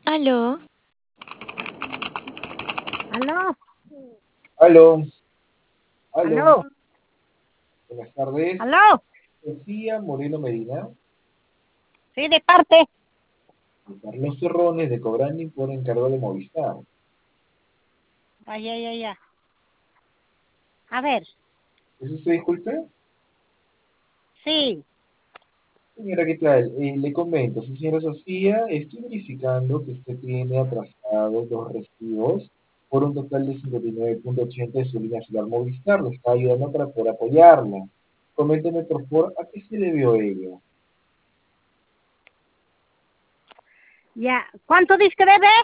Aló, Aló, Aló, aló, aló, buenas tardes. aló. Sofía Moreno Medina, Sí, de parte. de Carlos Terrones de Cobrani por encargo de Movistar. Ay, ay, ay, ay. A ver, ¿Es usted, disculpe? sí, Señora, ¿qué tal? Le comento, sí, señora Sofía, estoy verificando que usted tiene atrasados los recibos por un total de 59,80 de su línea celular Movistar. Le está ayudando para poder apoyarla. Coménteme, por favor, ¿a qué se debió ello? ya. ¿Cuánto dice que debe?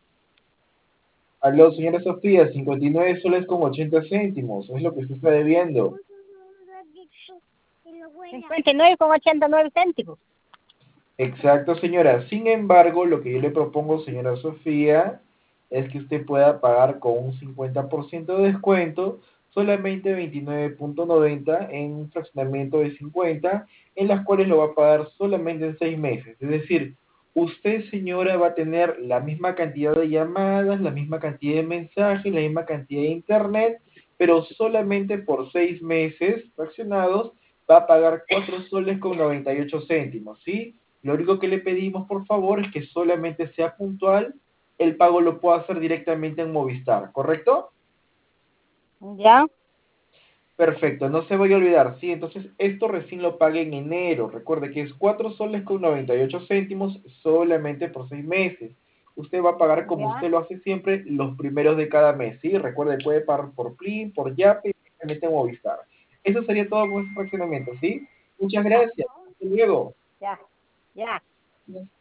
Aló, señora Sofía, 59 soles con 80 céntimos, es lo que usted está debiendo. 59,89 céntimos. Exacto, señora. Sin embargo, lo que yo le propongo, señora Sofía, es que usted pueda pagar con un 50% de descuento solamente 29,90 en un fraccionamiento de 50, en las cuales lo va a pagar solamente en 6 meses. Es decir, usted, señora, va a tener la misma cantidad de llamadas, la misma cantidad de mensajes, la misma cantidad de internet, pero solamente por 6 meses fraccionados va a pagar 4 soles con 98 céntimos, ¿sí? Lo único que le pedimos, por favor, es que solamente sea puntual, el pago lo pueda hacer directamente en Movistar, ¿correcto? Ya, Perfecto, no se vaya a olvidar, sí, entonces esto recién lo pague en enero. Recuerde que es 4 soles con 98 céntimos solamente por 6 meses. Usted va a pagar como ya. usted lo hace siempre los primeros de cada mes, ¿sí? Recuerde, puede pagar por Plin, por Yape, directamente en Movistar. Eso sería todo con ese fraccionamiento, ¿sí? Muchas Ya, gracias. Hasta luego. ya, ya.